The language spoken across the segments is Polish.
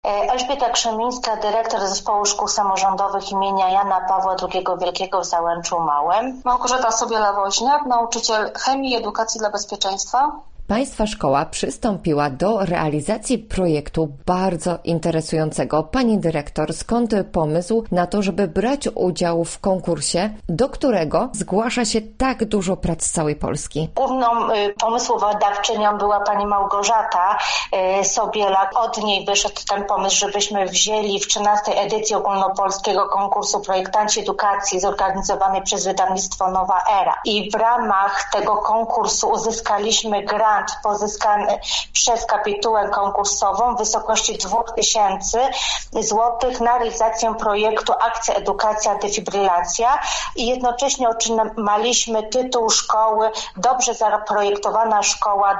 Elżbieta Krzemińska, dyrektor Zespołu Szkół Samorządowych imienia Jana Pawła II Wielkiego w Załęczu Małym. Małgorzata Sobiela-Woźniak, nauczyciel chemii i edukacji dla bezpieczeństwa. Państwa szkoła przystąpiła do realizacji projektu bardzo interesującego. Pani dyrektor, skąd pomysł na to, żeby brać udział w konkursie, do którego zgłasza się tak dużo prac z całej Polski? Główną pomysłodawczynią była pani Małgorzata Sobiela. Od niej wyszedł ten pomysł, żebyśmy wzięli w 13. edycji ogólnopolskiego konkursu Projektanci Edukacji zorganizowanej przez wydawnictwo Nowa Era. I w ramach tego konkursu uzyskaliśmy grant pozyskany przez kapitułę konkursową w wysokości 2000 zł na realizację projektu Akcja Edukacja Defibrylacja i jednocześnie otrzymaliśmy tytuł szkoły Dobrze zaprojektowana szkoła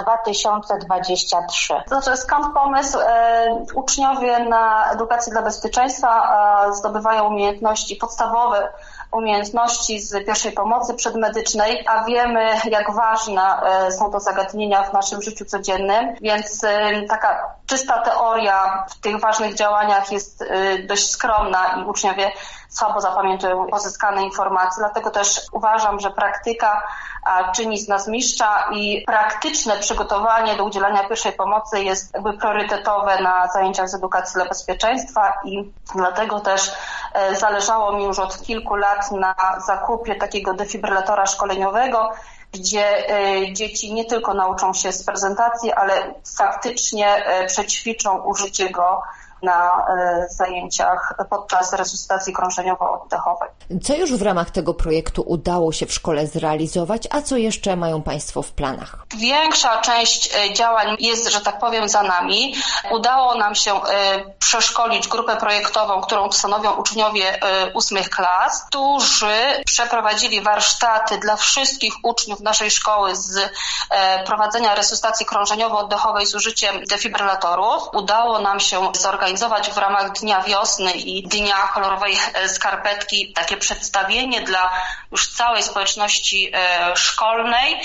2023. Znaczy, skąd pomysł? Uczniowie na edukacji dla bezpieczeństwa zdobywają umiejętności podstawowe, umiejętności z pierwszej pomocy przedmedycznej, a wiemy, jak ważne są to zagadnienia w naszym życiu codziennym, więc taka czysta teoria w tych ważnych działaniach jest dość skromna i uczniowie słabo zapamiętują pozyskane informacje. Dlatego też uważam, że praktyka czyni z nas mistrza i praktyczne przygotowanie do udzielania pierwszej pomocy jest jakby priorytetowe na zajęciach z edukacji dla bezpieczeństwa i dlatego też zależało mi już od kilku lat na zakupie takiego defibrylatora szkoleniowego, gdzie dzieci nie tylko nauczą się z prezentacji, ale faktycznie przećwiczą użycie go na zajęciach podczas resuscytacji krążeniowo-oddechowej. Co już w ramach tego projektu udało się w szkole zrealizować, a co jeszcze mają Państwo w planach? Większa część działań jest, że tak powiem, za nami. Udało nam się przeszkolić grupę projektową, którą stanowią uczniowie 8 klas, którzy przeprowadzili warsztaty dla wszystkich uczniów naszej szkoły z prowadzenia resuscytacji krążeniowo-oddechowej z użyciem defibrylatorów. Udało nam się zorganizować w ramach Dnia Wiosny i Dnia Kolorowej Skarpetki takie przedstawienie dla już całej społeczności szkolnej,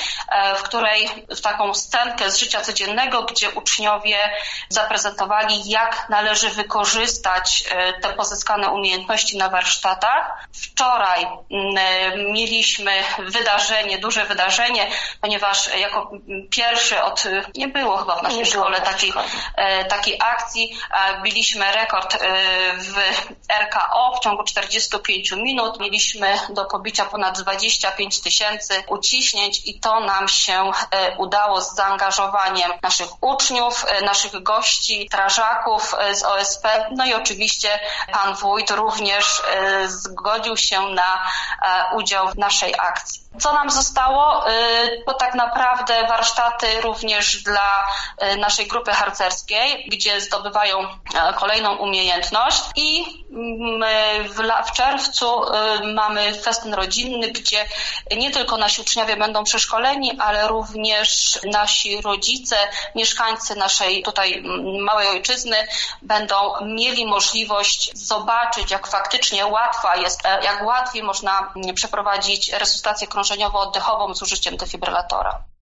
w taką scenkę z życia codziennego, gdzie uczniowie zaprezentowali, jak należy wykorzystać te pozyskane umiejętności na warsztatach. Wczoraj mieliśmy duże wydarzenie, ponieważ jako pierwszy nie było chyba w naszej szkole takiej akcji, biliśmy rekord w RKO w ciągu 45 minut. Mieliśmy do pobicia ponad 25 000 uciśnięć i to nam się udało z zaangażowaniem naszych uczniów, naszych gości, strażaków z OSP. No i oczywiście pan wójt również zgodził się na udział w naszej akcji. Co nam zostało? To tak naprawdę warsztaty również dla naszej grupy harcerskiej, gdzie zdobywają kolejną umiejętność i w czerwcu mamy festyn rodzinny, gdzie nie tylko nasi uczniowie będą przeszkoleni, ale również nasi rodzice, mieszkańcy naszej tutaj małej ojczyzny będą mieli możliwość zobaczyć, jak faktycznie jak łatwiej można przeprowadzić resuscytację krążeniowo-oddechową z użyciem defibrylatora.